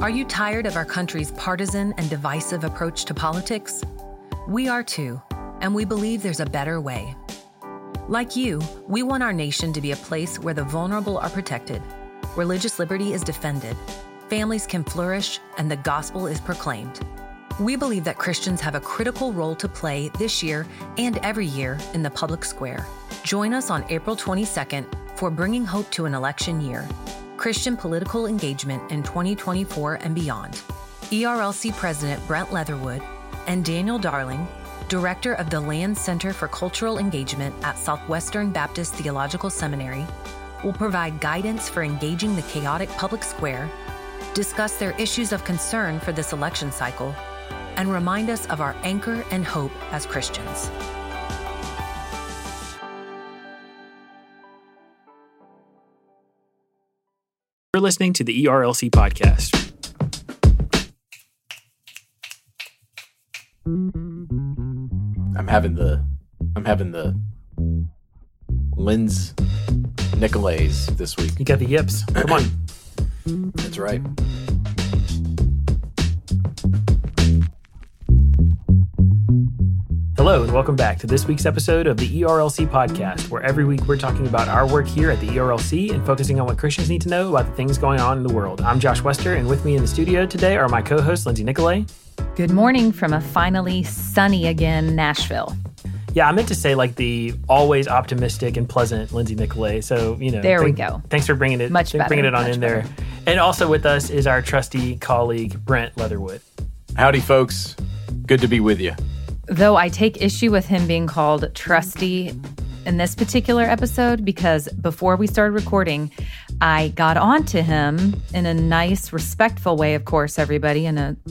Are you tired of our country's partisan and divisive approach to politics? We are too, and we believe there's a better way. Like you, we want our nation to be a place where the vulnerable are protected, religious liberty is defended, families can flourish, and the gospel is proclaimed. We believe that Christians have a critical role to play this year and every year in the public square. Join us on April 22nd for Bringing Hope to an Election Year, Christian Political Engagement in 2024 and beyond. ERLC President Brent Leatherwood and Daniel Darling, Director of the Land Center for Cultural Engagement at Southwestern Baptist Theological Seminary, will provide guidance for engaging the chaotic public square, discuss their issues of concern for this election cycle, and remind us of our anchor and hope as Christians. You're listening to the ERLC podcast. I'm having the Linz Nicolais this week. You got the yips. Come on. That's right. Hello, and welcome back to this week's episode of the ERLC podcast, where every week we're talking about our work here at the ERLC and focusing on what Christians need to know about the things going on in the world. I'm Josh Wester, and with me in the studio today are my co-hosts, Lindsay Nicolais. Good morning from a finally sunny again Nashville. Yeah, I meant to say like the always optimistic and pleasant Lindsay Nicolais. So, you know. There we go. Thanks for bringing it, much better, bringing it on much in better. there. And also with us is our trusty colleague, Brent Leatherwood. Howdy, folks. Good to be with you. Though I take issue with him being called trusty in this particular episode because before we started recording, I got on to him in a nice, respectful way, of course, everybody,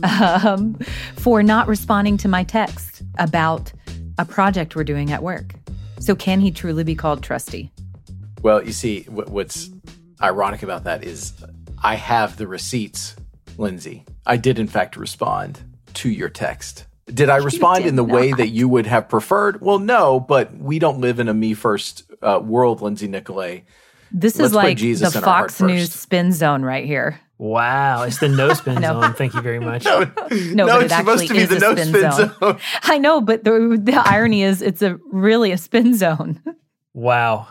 for not responding to my text about a project we're doing at work. So can he truly be called trusty? Well, you see, what's ironic about that is I have the receipts, Lindsay. I did, in fact, respond to your text. Did I respond in the way that you would have preferred? Well, no, but we don't live in a me-first world, Lindsay Nicolais. This Let's is like put Jesus the in our heart Fox News first. spin zone right here. Wow, it's the no spin No. zone. Thank you very much. No, but it it's actually supposed to be is the a no spin spin zone. zone. I know, but the irony is it's really a spin zone. Wow.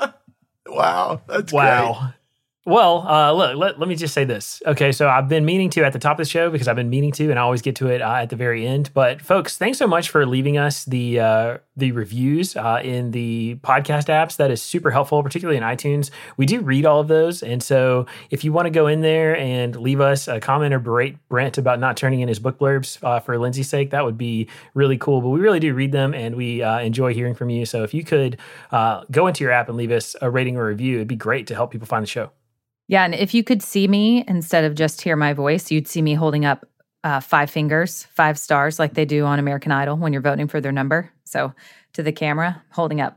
Wow, that's Wow. great. Well, look, let me just say this. Okay, so I've been meaning to at the top of the show because I've been meaning to, and I always get to it at the very end. But folks, thanks so much for leaving us the reviews in the podcast apps. That is super helpful, particularly in iTunes. We do read all of those, and so if you want to go in there and leave us a comment or berate Brent about not turning in his book blurbs for Lindsay's sake, that would be really cool. But we really do read them, and we enjoy hearing from you. So if you could go into your app and leave us a rating or review, it'd be great to help people find the show. Yeah, and if you could see me instead of just hear my voice, you'd see me holding up 5 fingers, 5 stars, like they do on American Idol when you're voting for their number. So to the camera, holding up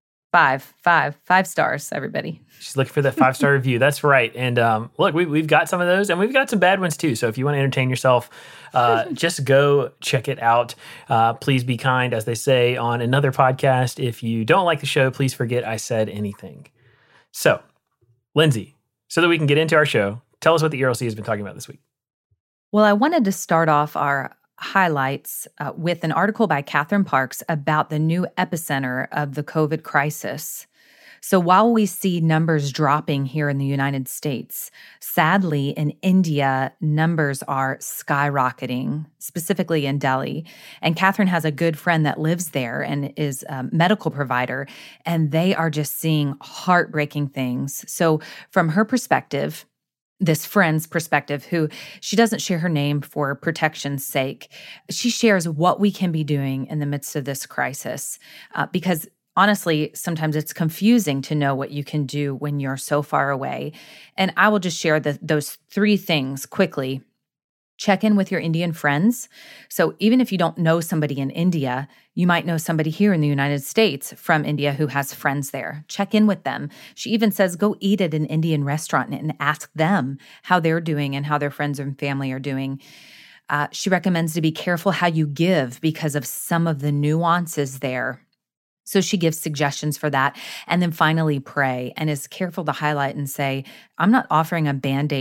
5 stars, everybody. She's looking for that 5-star review. That's right. And look, we've got some of those, and we've got some bad ones too. So if you want to entertain yourself, just go check it out. Please be kind, as they say on another podcast. If you don't like the show, please forget I said anything. So, Lindsay, so that we can get into our show, tell us what the ERLC has been talking about this week. Well, I wanted to start off our highlights with an article by Catherine Parks about the new epicenter of the COVID crisis. So while we see numbers dropping here in the United States, sadly in India, numbers are skyrocketing, specifically in Delhi. And Catherine has a good friend that lives there and is a medical provider, and they are just seeing heartbreaking things. So from her perspective, this friend's perspective, who she doesn't share her name for protection's sake, she shares what we can be doing in the midst of this crisis because honestly, sometimes it's confusing to know what you can do when you're so far away. And I will just share those 3 things quickly. Check in with your Indian friends. So even if you don't know somebody in India, you might know somebody here in the United States from India who has friends there. Check in with them. She even says go eat at an Indian restaurant and ask them how they're doing and how their friends and family are doing. She recommends to be careful how you give because of some of the nuances there. So she gives suggestions for that. And then finally, pray, and is careful to highlight and say, I'm not offering a Band-Aid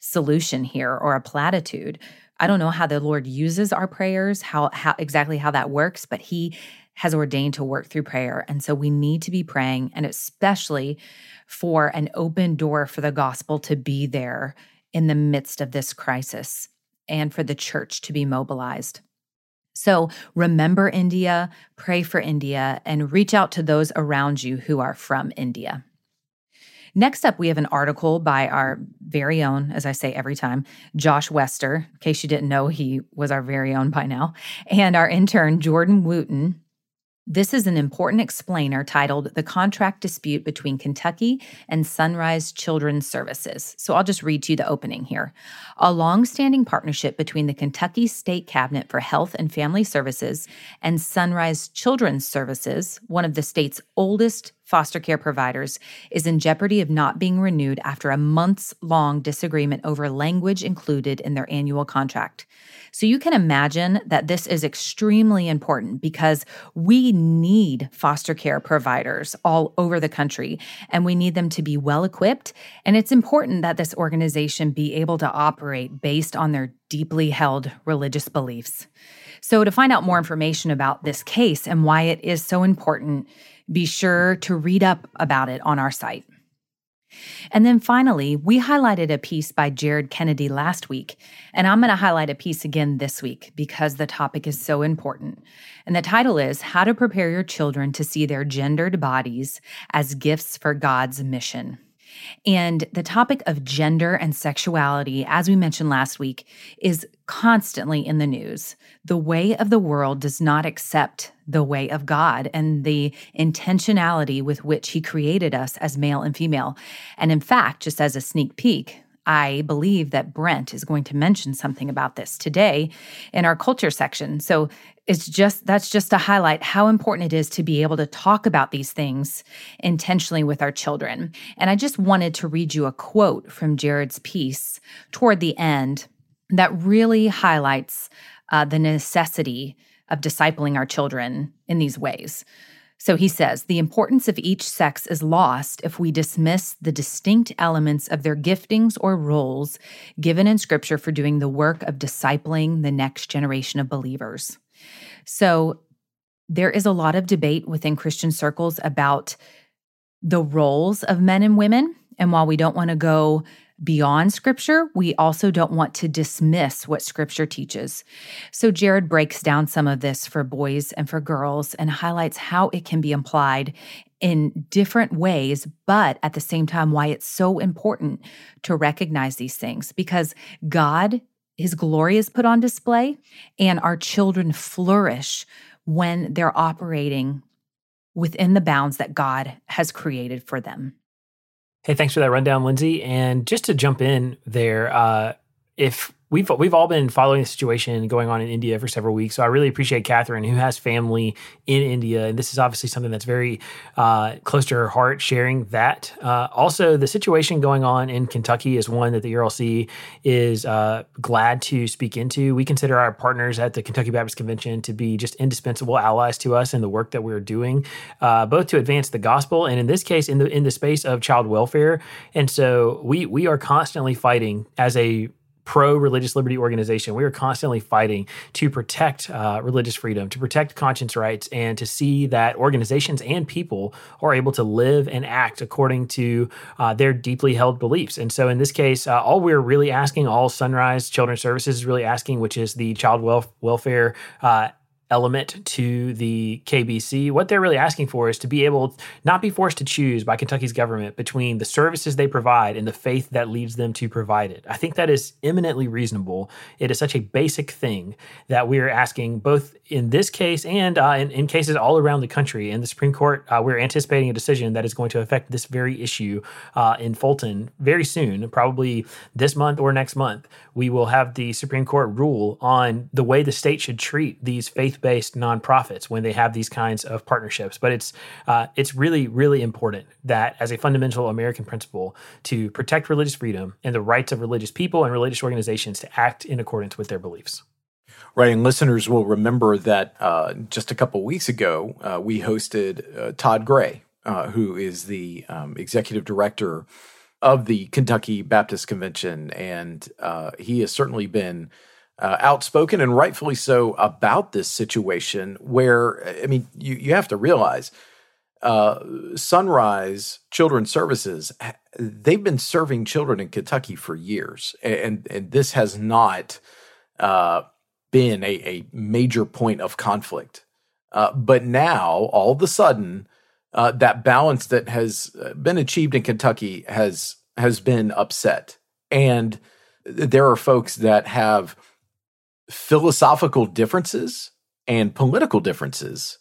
solution here or a platitude. I don't know how the Lord uses our prayers, how exactly how that works, but He has ordained to work through prayer. And so we need to be praying, and especially for an open door for the gospel to be there in the midst of this crisis and for the church to be mobilized. So remember India, pray for India, and reach out to those around you who are from India. Next up, we have an article by our very own, as I say every time, Josh Wester, in case you didn't know he was our very own by now, and our intern, Jordan Wooten. This is an important explainer titled The Contract Dispute Between Kentucky and Sunrise Children's Services. So I'll just read to you the opening here. A long-standing partnership between the Kentucky State Cabinet for Health and Family Services and Sunrise Children's Services, one of the state's oldest foster care providers, is in jeopardy of not being renewed after a months-long disagreement over language included in their annual contract. So you can imagine that this is extremely important because we need foster care providers all over the country, and we need them to be well-equipped. And it's important that this organization be able to operate based on their deeply held religious beliefs. So to find out more information about this case and why it is so important, be sure to read up about it on our site. And then finally, we highlighted a piece by Jared Kennedy last week, and I'm going to highlight a piece again this week because the topic is so important. And the title is How to Prepare Your Children to See Their Gendered Bodies as Gifts for God's Mission. And the topic of gender and sexuality, as we mentioned last week, is constantly in the news. The way of the world does not accept the way of God and the intentionality with which He created us as male and female. And in fact, just as a sneak peek, I believe that Brent is going to mention something about this today in our culture section. So that's just to highlight how important it is to be able to talk about these things intentionally with our children. And I just wanted to read you a quote from Jared's piece toward the end that really highlights the necessity of discipling our children in these ways. So he says, the importance of each sex is lost if we dismiss the distinct elements of their giftings or roles given in Scripture for doing the work of discipling the next generation of believers. So there is a lot of debate within Christian circles about the roles of men and women. And while we don't want to go beyond Scripture, we also don't want to dismiss what Scripture teaches. So Jared breaks down some of this for boys and for girls and highlights how it can be applied in different ways, but at the same time, why it's so important to recognize these things, because God, His glory is put on display, and our children flourish when they're operating within the bounds that God has created for them. Hey, thanks for that rundown, Lindsay. And just to jump in there, if we've all been following the situation going on in India for several weeks, so I really appreciate Catherine, who has family in India, and this is obviously something that's very close to her heart, sharing that. Also, the situation going on in Kentucky is one that the ERLC is glad to speak into. We consider our partners at the Kentucky Baptist Convention to be just indispensable allies to us in the work that we're doing, both to advance the gospel and in this case in the space of child welfare. And so we are constantly fighting as a pro-religious liberty organization. We are constantly fighting to protect religious freedom, to protect conscience rights, and to see that organizations and people are able to live and act according to their deeply held beliefs. And so in this case, all we're really asking, all Sunrise Children's Services is really asking, which is the child welfare element to the KBC, what they're really asking for is to be able not be forced to choose by Kentucky's government between the services they provide and the faith that leads them to provide it. I think that is eminently reasonable. It is such a basic thing that we're asking both in this case and in cases all around the country. In the Supreme Court, we're anticipating a decision that is going to affect this very issue in Fulton very soon, probably this month or next month. We will have the Supreme Court rule on the way the state should treat these faith-based nonprofits when they have these kinds of partnerships. But it's really, really important that as a fundamental American principle to protect religious freedom and the rights of religious people and religious organizations to act in accordance with their beliefs. Right, and listeners will remember that just a couple weeks ago, we hosted Todd Gray, who is the executive director of the Kentucky Baptist Convention, and he has certainly been outspoken, and rightfully so, about this situation where, I mean, you have to realize Sunrise Children's Services, they've been serving children in Kentucky for years, and this has not been a major point of conflict. But now, all of a sudden, that balance that has been achieved in Kentucky has been upset. And there are folks that have philosophical differences and political differences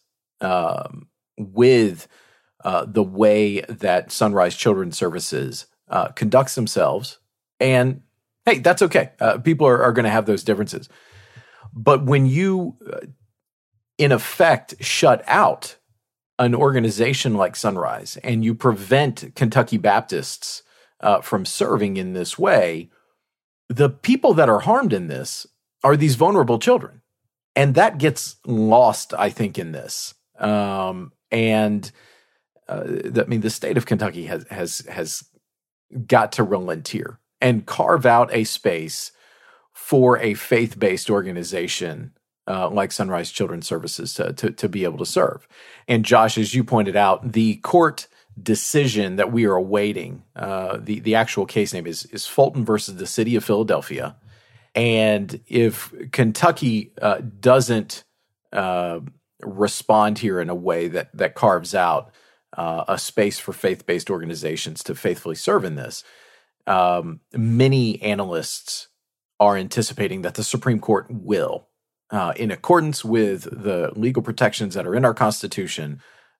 with the way that Sunrise Children's Services conducts themselves. And hey, that's okay. People are going to have those differences. But when you, in effect, shut out an organization like Sunrise and you prevent Kentucky Baptists from serving in this way, the people that are harmed in this are these vulnerable children. And that gets lost, I think, in this. I mean, the state of Kentucky has got to relent here and carve out a space for a faith-based organization like Sunrise Children's Services to be able to serve. And Josh, as you pointed out, the court decision that we are awaiting, the actual case name is Fulton versus the City of Philadelphia. And if Kentucky doesn't respond here in a way that carves out a space for faith-based organizations to faithfully serve in this, many analysts are anticipating that the Supreme Court will, in accordance with the legal protections that are in our Constitution,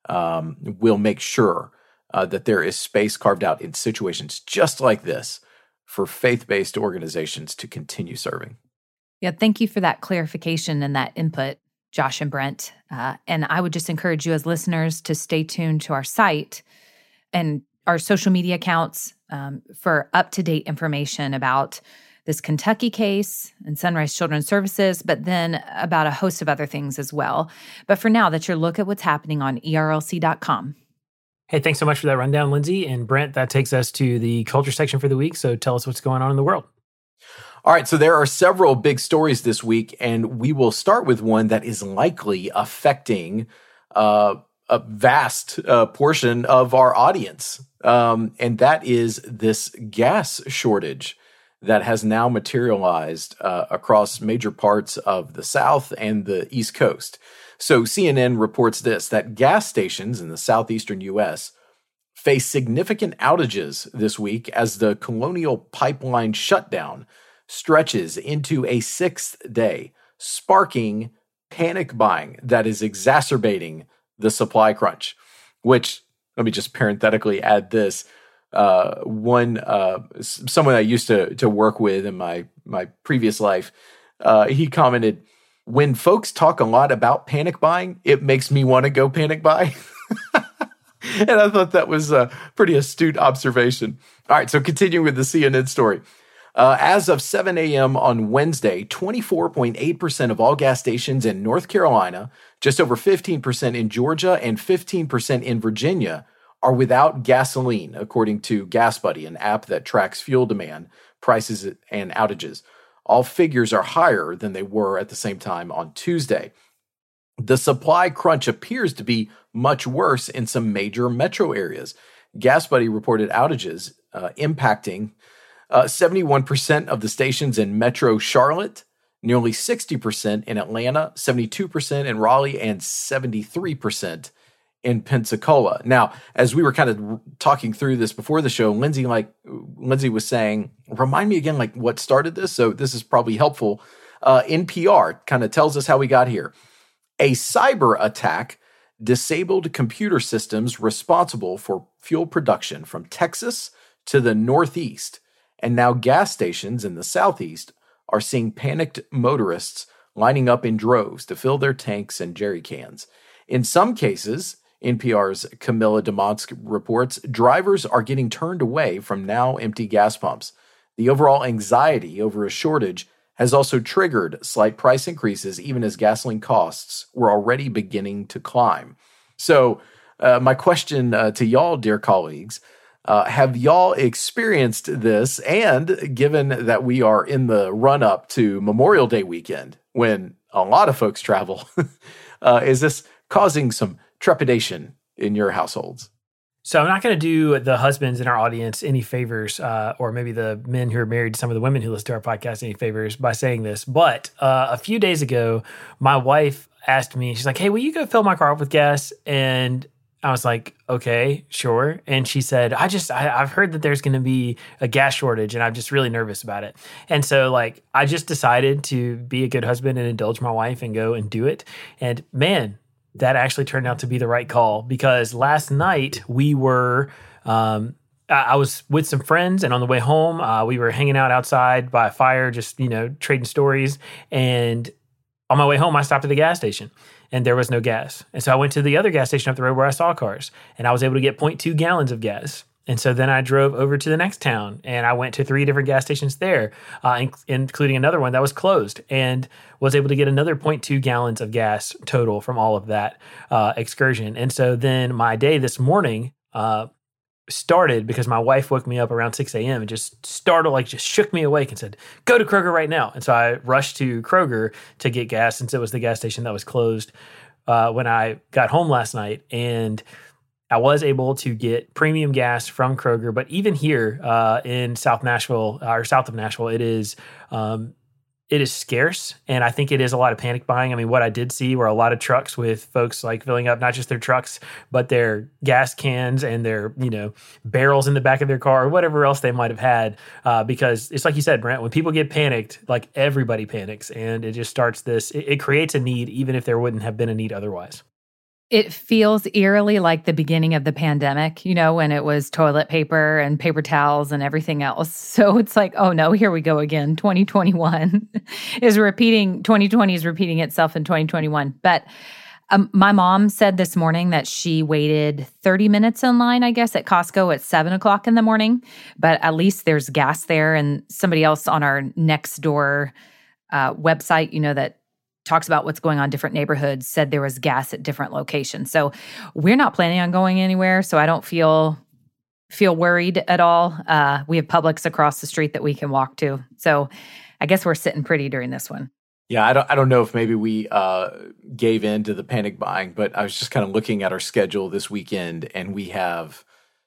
will make sure that there is space carved out in situations just like this for faith-based organizations to continue serving. Yeah, thank you for that clarification and that input, Josh and Brent. And I would just encourage you as listeners to stay tuned to our site and our social media accounts for up-to-date information about this Kentucky case and Sunrise Children's Services, but then about a host of other things as well. But for now, that's your look at what's happening on ERLC.com. Hey, thanks so much for that rundown, Lindsay. And Brent, that takes us to the culture section for the week. So tell us what's going on in the world. All right, so there are several big stories this week, and we will start with one that is likely affecting a vast portion of our audience, and that is this gas shortage that has now materialized across major parts of the South and the East Coast. So CNN reports that gas stations in the southeastern U.S. face significant outages this week as the Colonial Pipeline shutdown stretches into a sixth day, sparking panic buying that is exacerbating the supply crunch. Which, let me just parenthetically add this. Someone I used to work with in my previous life, he commented, "When folks talk a lot about panic buying, it makes me want to go panic buy." And I thought that was a pretty astute observation. All right, so continuing with the CNN story. As of 7 a.m. on Wednesday, 24.8% of all gas stations in North Carolina, just over 15% in Georgia, and 15% in Virginia are without gasoline, according to GasBuddy, an app that tracks fuel demand, prices, and outages. All figures are higher than they were at the same time on Tuesday. The supply crunch appears to be much worse in some major metro areas. GasBuddy reported outages impacting 71% of the stations in Metro Charlotte, nearly 60% in Atlanta, 72% in Raleigh, and 73% in Pensacola. Now, as we were kind of talking through this before the show, Lindsay was saying, remind me again, like what started this? So this is probably helpful. NPR kind of tells us how we got here. A cyber attack disabled computer systems responsible for fuel production from Texas to the Northeast. And now gas stations in the Southeast are seeing panicked motorists lining up in droves to fill their tanks and jerry cans. In some cases, NPR's Camilla Demonsk reports, drivers are getting turned away from now empty gas pumps. The overall anxiety over a shortage has also triggered slight price increases, even as gasoline costs were already beginning to climb. So my question to y'all, dear colleagues, Have y'all experienced this? And given that we are in the run-up to Memorial Day weekend, when a lot of folks travel, is this causing some trepidation in your households? So I'm not going to do the husbands in our audience any favors, or maybe the men who are married to some of the women who listen to our podcast any favors by saying this. But a few days ago, my wife asked me, she's like, hey, will you go fill my car up with gas? And I was like, okay, sure. And she said, I've heard that there's going to be a gas shortage and I'm just really nervous about it. And so like, I just decided to be a good husband and indulge my wife and go and do it. And man, that actually turned out to be the right call, because last night we were, I was with some friends, and on the way home, we were hanging out outside by a fire, just, trading stories. And on my way home, I stopped at the gas station and there was no gas. And so I went to the other gas station up the road where I saw cars, and I was able to get 0.2 gallons of gas. And so then I drove over to the next town and I went to 3 different gas stations there, including another one that was closed, and was able to get another 0.2 gallons of gas total from all of that excursion. And so then my day this morning started because my wife woke me up around 6 a.m. and just shook me awake and said, go to Kroger right now. And so I rushed to Kroger to get gas, since it was the gas station that was closed when I got home last night. And I was able to get premium gas from Kroger, but even here in south of Nashville, it is scarce, and I think it is a lot of panic buying. I mean, what I did see were a lot of trucks with folks like filling up not just their trucks, but their gas cans and their barrels in the back of their car or whatever else they might have had, because it's like you said, Brent, when people get panicked, like everybody panics, and it just starts this. It creates a need, even if there wouldn't have been a need otherwise. It feels eerily like the beginning of the pandemic, when it was toilet paper and paper towels and everything else. So it's like, oh no, here we go again. 2020 is repeating itself in 2021. But my mom said this morning that she waited 30 minutes in line, I guess, at Costco at 7 o'clock in the morning. But at least there's gas there. And somebody else on our Nextdoor website, that talks about what's going on in different neighborhoods, said there was gas at different locations. So we're not planning on going anywhere, so I don't feel worried at all. We have Publix across the street that we can walk to. So I guess we're sitting pretty during this one. Yeah, I don't know if maybe we gave in to the panic buying, but I was just kind of looking at our schedule this weekend, and we have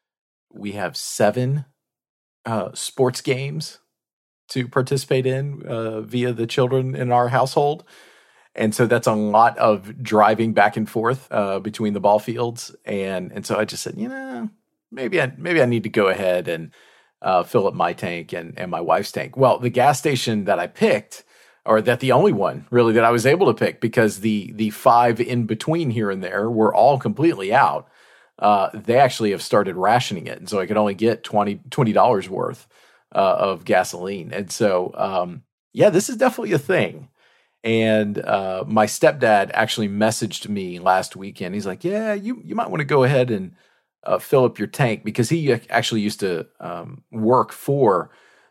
7 sports games to participate in via the children in our household. And so that's a lot of driving back and forth between the ball fields. And so I just said, maybe I need to go ahead and fill up my tank and my wife's tank. Well, the gas station that I picked, or that the only one really that I was able to pick, because the 5 in between here and there were all completely out. They actually have started rationing it. And so I could only get $20 worth of gasoline. And so, this is definitely a thing. And my stepdad actually messaged me last weekend. He's like, yeah, you might want to go ahead and fill up your tank, because he actually used to work for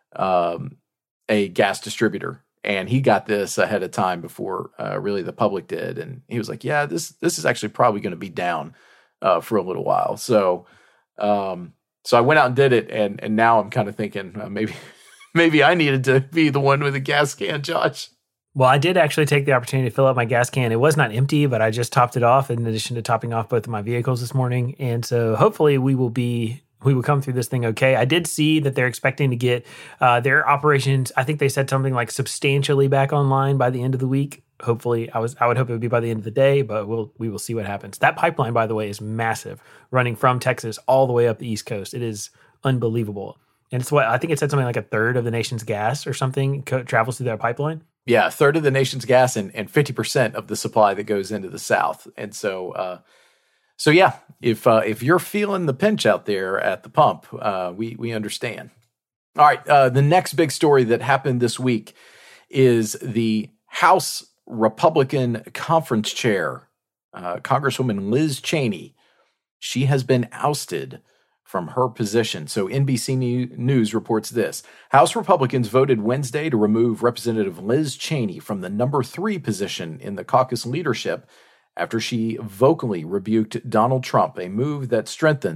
a gas distributor. And he got this ahead of time before really the public did. And he was like, yeah, this is actually probably going to be down for a little while. So I went out and did it. And now I'm kind of thinking maybe I needed to be the one with a gas can, Josh. Well, I did actually take the opportunity to fill up my gas can. It was not empty, but I just topped it off in addition to topping off both of my vehicles this morning. And so hopefully we will come through this thing okay. I did see that they're expecting to get their operations, I think they said something like substantially back online by the end of the week. Hopefully, I would hope it would be by the end of the day, but we will see what happens. That pipeline, by the way, is massive, running from Texas all the way up the East Coast. It is unbelievable. And it's I think it said something like 1/3 of the nation's gas or something travels through that pipeline. Yeah, 1/3 of the nation's gas and 50% of the supply that goes into the South. And so yeah, if you're feeling the pinch out there at the pump, we understand. All right, the next big story that happened this week is the House Republican Conference Chair, Congresswoman Liz Cheney. She has been ousted from her position. So NBC News reports this. House Republicans voted Wednesday to remove Representative Liz Cheney from the number 3 position in the caucus leadership after she vocally rebuked Donald Trump, a move that strengthens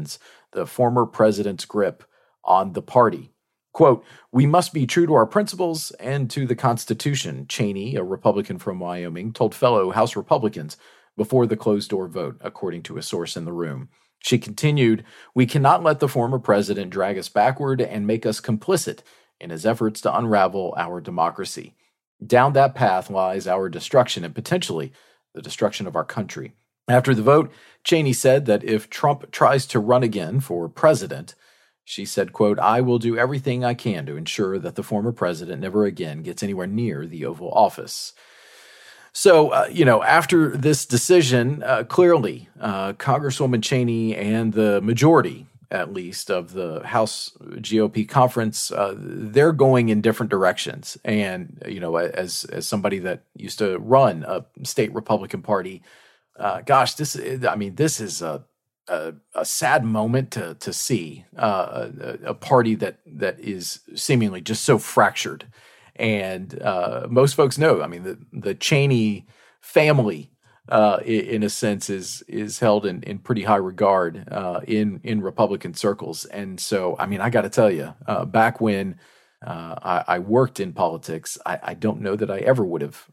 the former president's grip on the party. Quote, "We must be true to our principles and to the Constitution," Cheney, a Republican from Wyoming, told fellow House Republicans before the closed-door vote, according to a source in the room. She continued, "We cannot let the former president drag us backward and make us complicit in his efforts to unravel our democracy. Down that path lies our destruction and potentially the destruction of our country." After the vote, Cheney said that if Trump tries to run again for president, she said, quote, "I will do everything I can to ensure that the former president never again gets anywhere near the Oval Office." So, after this decision, clearly, Congresswoman Cheney and the majority, at least, of the House GOP conference, they're going in different directions. And, as somebody that used to run a state Republican party, this is a sad moment to see a party that is seemingly just so fractured. And most folks know, the Cheney family, in a sense, is held in pretty high regard in Republican circles. And so, I got to tell you, back when I worked in politics, I don't know that I ever would have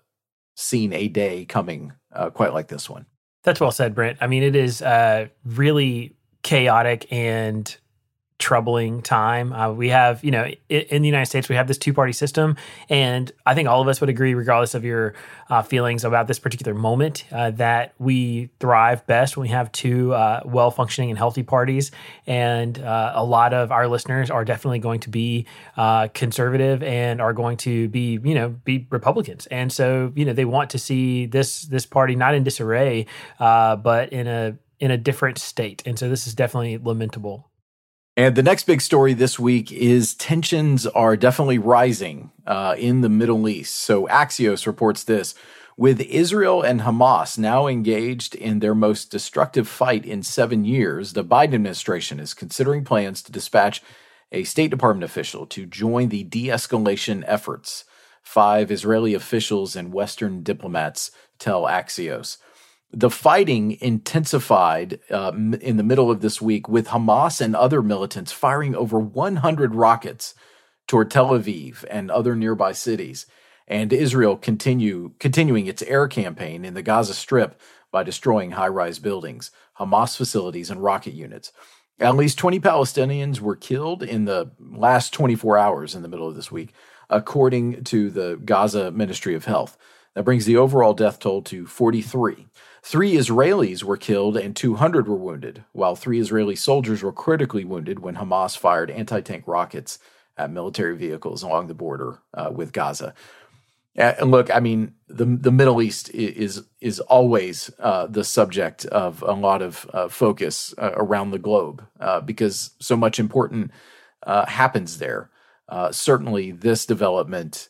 seen a day coming quite like this one. That's well said, Brent. It is really chaotic and troubling time. We have, in the United States, we have this two-party system, and I think all of us would agree, regardless of your feelings about this particular moment, that we thrive best when we have two well-functioning and healthy parties. And a lot of our listeners are definitely going to be conservative and are going to be Republicans. And so, they want to see this party not in disarray, but in a different state. And so this is definitely lamentable. And the next big story this week is tensions are definitely rising in the Middle East. So Axios reports this. With Israel and Hamas now engaged in their most destructive fight in 7 years, the Biden administration is considering plans to dispatch a State Department official to join the de-escalation efforts. 5 Israeli officials and Western diplomats tell Axios. The fighting intensified in the middle of this week, with Hamas and other militants firing over 100 rockets toward Tel Aviv and other nearby cities, and Israel continuing its air campaign in the Gaza Strip by destroying high-rise buildings, Hamas facilities, and rocket units. At least 20 Palestinians were killed in the last 24 hours in the middle of this week, according to the Gaza Ministry of Health. That brings the overall death toll to 43. 3 Israelis were killed and 200 were wounded, while 3 Israeli soldiers were critically wounded when Hamas fired anti-tank rockets at military vehicles along the border with Gaza. And look, the Middle East is always the subject of a lot of focus around the globe because so much important happens there. Certainly, this development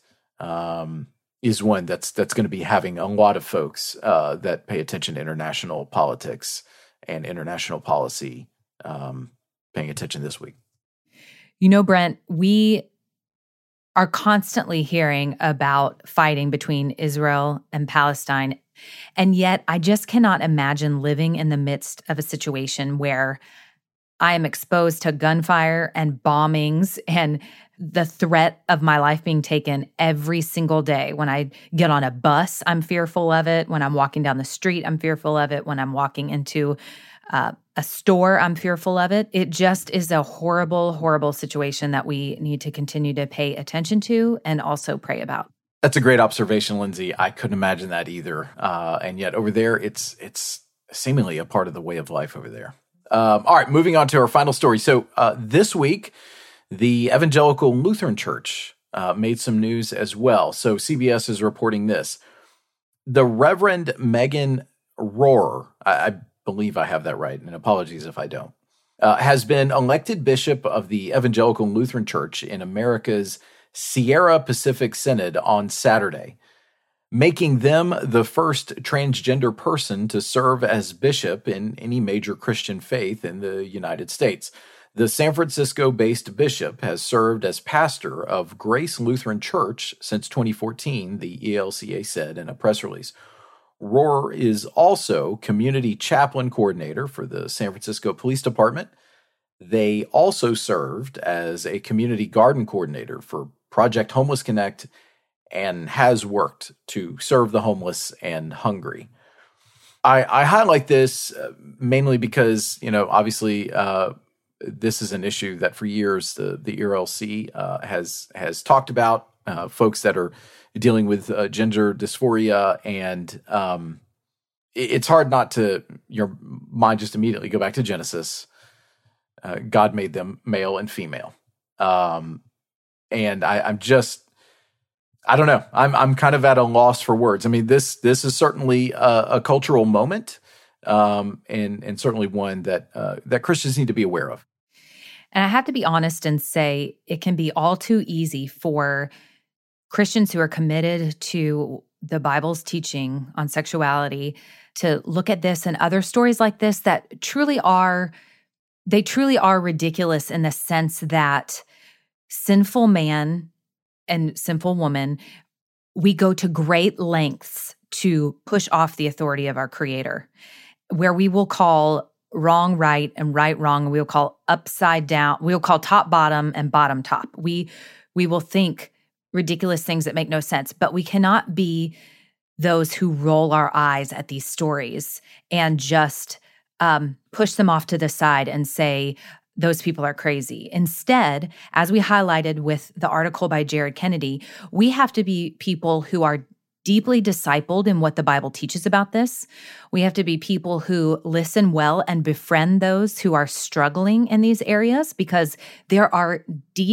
is one that's going to be having a lot of folks that pay attention to international politics and international policy paying attention this week. Brent, we are constantly hearing about fighting between Israel and Palestine, and yet I just cannot imagine living in the midst of a situation where I am exposed to gunfire and bombings and the threat of my life being taken every single day. When I get on a bus, I'm fearful of it. When I'm walking down the street, I'm fearful of it. When I'm walking into a store, I'm fearful of it. It just is a horrible, horrible situation that we need to continue to pay attention to and also pray about. That's a great observation, Lindsay. I couldn't imagine that either. And yet over there, it's seemingly a part of the way of life over there. All right, moving on to our final story. So this week, the Evangelical Lutheran Church made some news as well. So CBS is reporting this. The Reverend Megan Rohrer, I believe I have that right, and apologies if I don't, has been elected bishop of the Evangelical Lutheran Church in America's Sierra Pacific Synod on Saturday, making them the first transgender person to serve as bishop in any major Christian faith in the United States. The San Francisco-based bishop has served as pastor of Grace Lutheran Church since 2014, the ELCA said in a press release. Rohrer is also community chaplain coordinator for the San Francisco Police Department They also served as a community garden coordinator for Project Homeless Connect and has worked to serve the homeless and hungry. I highlight this mainly because, obviously this is an issue that for years the ERLC has talked about, folks that are dealing with gender dysphoria, and it's hard not to, your mind just immediately go back to Genesis. God made them male and female. And I don't know. I'm kind of at a loss for words. I mean, this is certainly a cultural moment, and certainly one that Christians need to be aware of. And I have to be honest and say it can be all too easy for Christians who are committed to the Bible's teaching on sexuality to look at this and other stories like this that truly are ridiculous in the sense that sinful man and sinful woman, we go to great lengths to push off the authority of our Creator, where we will call wrong right and right wrong, and we will call upside down, we will call top bottom and bottom top. We will think ridiculous things that make no sense, but we cannot be those who roll our eyes at these stories and just push them off to the side and say, those people are crazy. Instead, as we highlighted with the article by Jared Kennedy, we have to be people who are deeply discipled in what the Bible teaches about this. We have to be people who listen well and befriend those who are struggling in these areas, because there are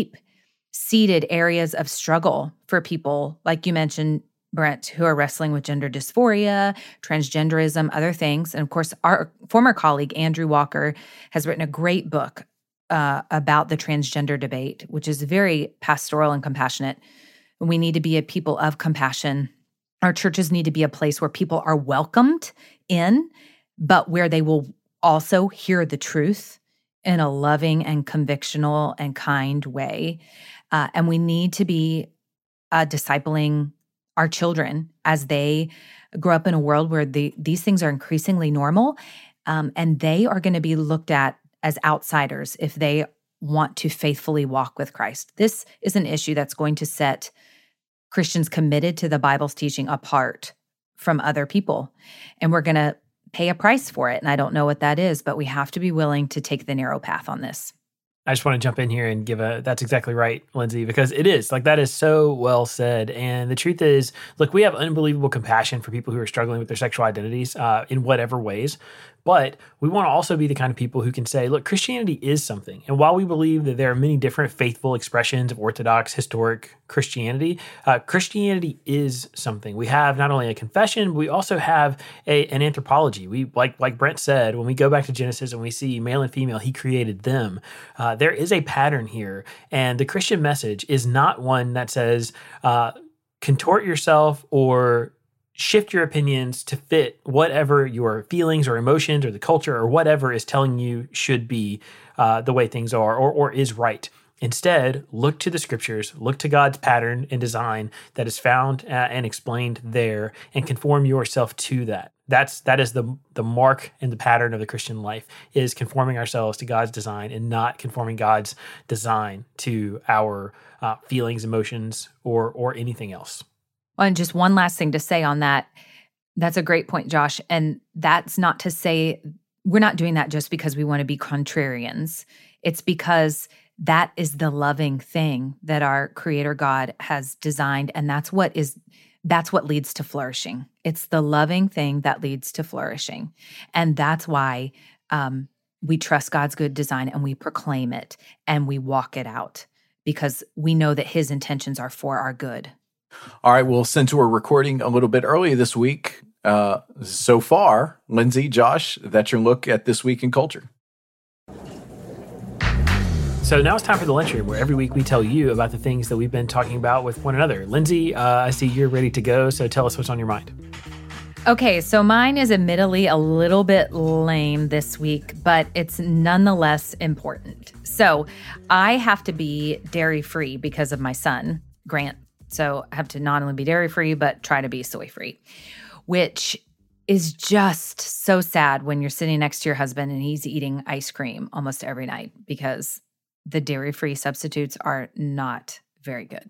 deep-seated areas of struggle for people, like you mentioned, Brent, who are wrestling with gender dysphoria, transgenderism, other things. And of course, our former colleague, Andrew Walker, has written a great book about the transgender debate, which is very pastoral and compassionate. We need to be a people of compassion. Our churches need to be a place where people are welcomed in, but where they will also hear the truth in a loving and convictional and kind way. And we need to be discipling our children as they grow up in a world where these things are increasingly normal, and they are going to be looked at as outsiders if they want to faithfully walk with Christ. This is an issue that's going to set Christians committed to the Bible's teaching apart from other people, and we're going to pay a price for it. And I don't know what that is, but we have to be willing to take the narrow path on this. I just want to jump in here and that's exactly right, Lindsay, because it is that is so well said. And the truth is, look, we have unbelievable compassion for people who are struggling with their sexual identities in whatever ways. But we want to also be the kind of people who can say, look, Christianity is something. And while we believe that there are many different faithful expressions of Orthodox, historic Christianity, Christianity is something. We have not only a confession, but we also have an anthropology. We, like Brent said, when we go back to Genesis and we see male and female, he created them. There is a pattern here. And the Christian message is not one that says, contort yourself or shift your opinions to fit whatever your feelings or emotions or the culture or whatever is telling you should be the way things are or is right. Instead, look to the scriptures, look to God's pattern and design that is found and explained there, and conform yourself to that. That is the mark and the pattern of the Christian life, is conforming ourselves to God's design and not conforming God's design to our feelings, emotions, or anything else. And just one last thing to say on that. That's a great point, Josh. And that's not to say we're not doing that just because we want to be contrarians. It's because that is the loving thing that our Creator God has designed, and that's what leads to flourishing. It's the loving thing that leads to flourishing. And that's why we trust God's good design and we proclaim it and we walk it out, because we know that His intentions are for our good. All right, well, since we're recording a little bit early this week, so far, Lindsay, Josh, that's your look at This Week in Culture. So now it's time for the lunchroom, where every week we tell you about the things that we've been talking about with one another. Lindsay, I see you're ready to go, so tell us what's on your mind. Okay, so mine is admittedly a little bit lame this week, but it's nonetheless important. So I have to be dairy-free because of my son, Grant. So I have to not only be dairy-free, but try to be soy-free, which is just so sad when you're sitting next to your husband and he's eating ice cream almost every night because the dairy-free substitutes are not very good.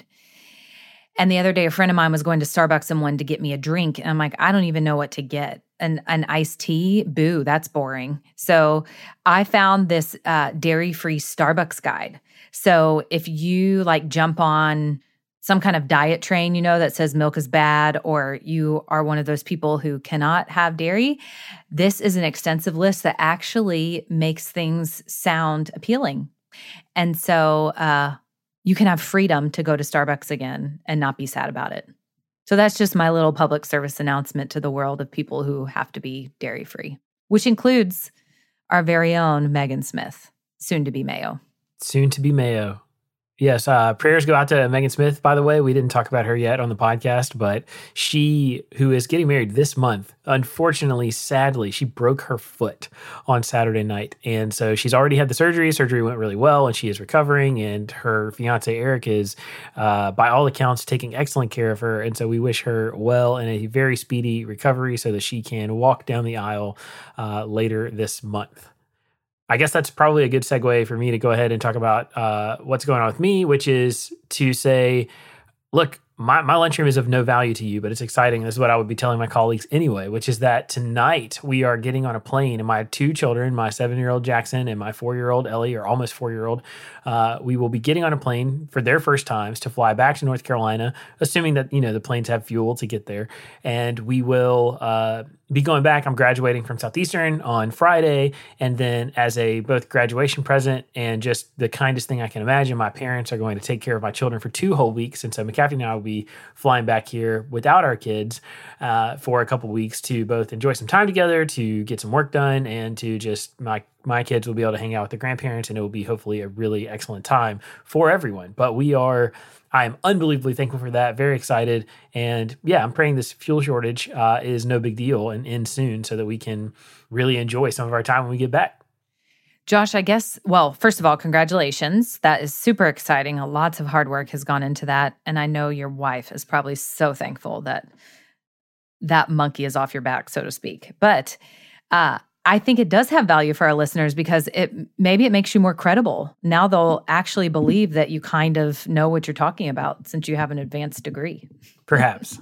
And the other day, a friend of mine was going to Starbucks and wanted to get me a drink. And I'm like, I don't even know what to get. An iced tea? Boo, that's boring. So I found this dairy-free Starbucks guide. So if you like jump on some kind of diet train, that says milk is bad, or you are one of those people who cannot have dairy, this is an extensive list that actually makes things sound appealing. And so you can have freedom to go to Starbucks again and not be sad about it. So that's just my little public service announcement to the world of people who have to be dairy-free, which includes our very own Megan Smith, soon to be Mayo. Soon to be Mayo. Yes, prayers go out to Megan Smith, by the way. We didn't talk about her yet on the podcast, but she, who is getting married this month, unfortunately, sadly, she broke her foot on Saturday night. And so she's already had the surgery. Surgery went really well, and she is recovering. And her fiance, Eric, is, by all accounts, taking excellent care of her. And so we wish her well and a very speedy recovery so that she can walk down the aisle later this month. I guess that's probably a good segue for me to go ahead and talk about what's going on with me, which is to say, look, my lunchroom is of no value to you, but it's exciting. This is what I would be telling my colleagues anyway, which is that tonight we are getting on a plane, and my 2 children, my 7-year-old Jackson and my 4-year-old Ellie, or almost 4-year-old, we will be getting on a plane for their first times to fly back to North Carolina, assuming that, the planes have fuel to get there. And we will be going back. I'm graduating from Southeastern on Friday. And then as a both graduation present and just the kindest thing I can imagine, my parents are going to take care of my children for 2 whole weeks. And so McAfee and I will be flying back here without our kids for a couple weeks to both enjoy some time together, to get some work done, and to just my kids will be able to hang out with their grandparents, and it will be hopefully a really excellent time for everyone. But I am unbelievably thankful for that, very excited. And yeah, I'm praying this fuel shortage is no big deal and ends soon so that we can really enjoy some of our time when we get back. Josh, I guess, well, first of all, congratulations. That is super exciting. Lots of hard work has gone into that. And I know your wife is probably so thankful that that monkey is off your back, so to speak. But I think it does have value for our listeners because maybe it makes you more credible. Now they'll actually believe that you kind of know what you're talking about since you have an advanced degree. Perhaps.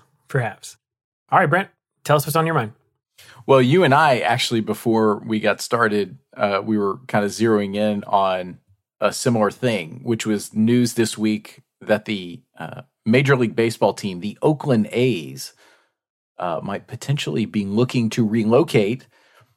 All right, Brent, tell us what's on your mind. Well, you and I actually, before we got started, we were kind of zeroing in on a similar thing, which was news this week that the Major League Baseball team, the Oakland A's, might potentially be looking to relocate.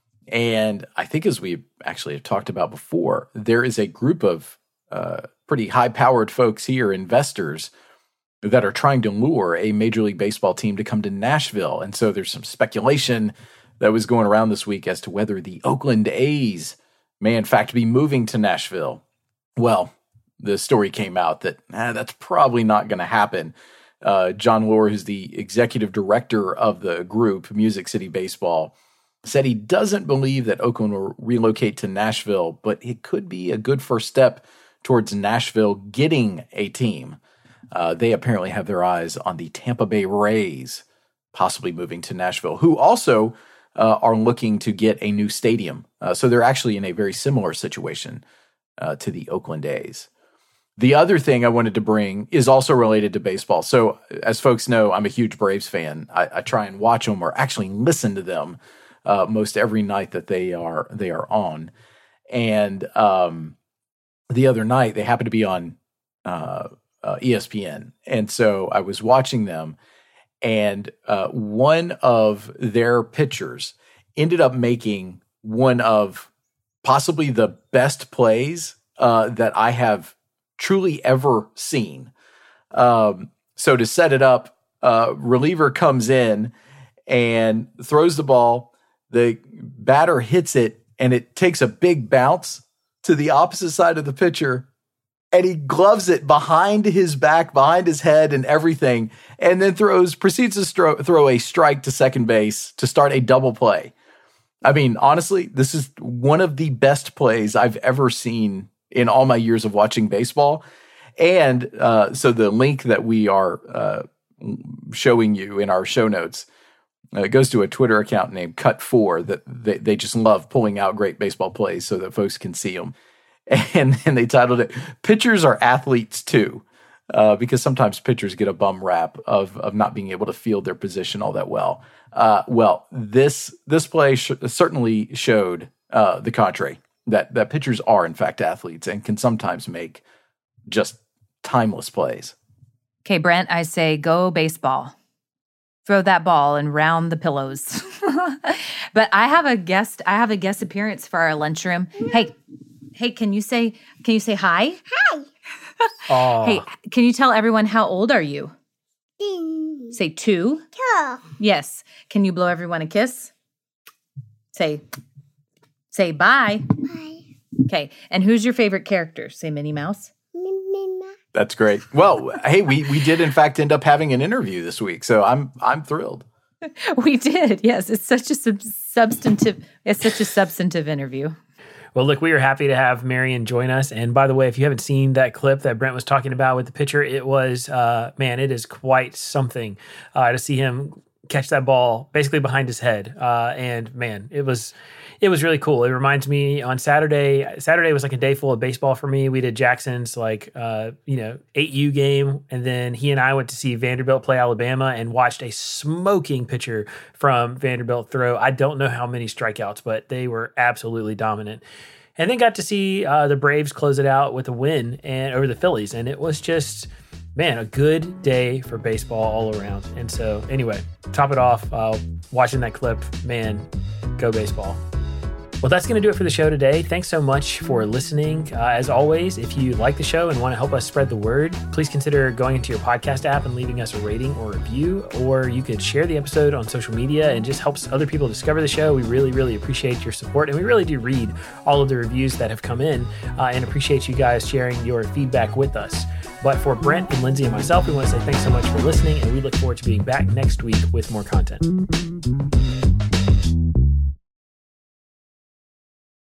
And I think, as we actually have talked about before, there is a group of pretty high-powered folks here, investors, that are trying to lure a Major League Baseball team to come to Nashville. And so there's some speculation that was going around this week as to whether the Oakland A's may, in fact, be moving to Nashville. Well, the story came out that that's probably not going to happen. John Lohr, who's the executive director of the group, Music City Baseball, said he doesn't believe that Oakland will relocate to Nashville, but it could be a good first step towards Nashville getting a team. They apparently have their eyes on the Tampa Bay Rays possibly moving to Nashville, who also are looking to get a new stadium. So they're actually in a very similar situation to the Oakland A's. The other thing I wanted to bring is also related to baseball. So as folks know, I'm a huge Braves fan. I try and watch them or actually listen to them most every night that they are on. And the other night, they happened to be on ESPN. And so I was watching them, and one of their pitchers ended up making one of possibly the best plays that I have truly ever seen. So to set it up, reliever comes in and throws the ball. The batter hits it, and it takes a big bounce to the opposite side of the pitcher, and he gloves it behind his back, behind his head and everything, and then proceeds to throw a strike to second base to start a double play. I mean, honestly, this is one of the best plays I've ever seen in all my years of watching baseball. And so the link that we are showing you in our show notes It goes to a Twitter account named Cut4 that they just love pulling out great baseball plays so that folks can see them. And they titled it, "Pitchers Are Athletes Too," because sometimes pitchers get a bum rap of not being able to field their position all that well. This play certainly showed the contrary, that pitchers are, in fact, athletes and can sometimes make just timeless plays. Okay, Brent, I say go baseball. Throw that ball and round the pillows. But I have a guest appearance for our lunchroom. Hey, can you say hi? Hi. Oh. Hey, can you tell everyone how old are you? Say 2. 2. Yes. Can you blow everyone a kiss? Say bye. Bye. Okay. And who's your favorite character? Say Minnie Mouse. Mima. That's great. Well, hey, we did in fact end up having an interview this week, so I'm thrilled. We did. Yes, it's such a substantive interview. Well, look, we are happy to have Marion join us. And by the way, if you haven't seen that clip that Brent was talking about with the pitcher, it was, it is quite something to see him catch that ball basically behind his head. And man, it was really cool. It reminds me on Saturday was like a day full of baseball for me. We did Jackson's 8U game. And then he and I went to see Vanderbilt play Alabama and watched a smoking pitcher from Vanderbilt throw. I don't know how many strikeouts, but they were absolutely dominant. And then got to see the Braves close it out with a win over the Phillies. And it was just, man, a good day for baseball all around. And so anyway, top it off, watching that clip, man, go baseball. Well, that's going to do it for the show today. Thanks so much for listening. As always, if you like the show and want to help us spread the word, please consider going into your podcast app and leaving us a rating or review, or you could share the episode on social media and just helps other people discover the show. We really, really appreciate your support, and we really do read all of the reviews that have come in and appreciate you guys sharing your feedback with us. But for Brent and Lindsay and myself, we want to say thanks so much for listening, and we look forward to being back next week with more content.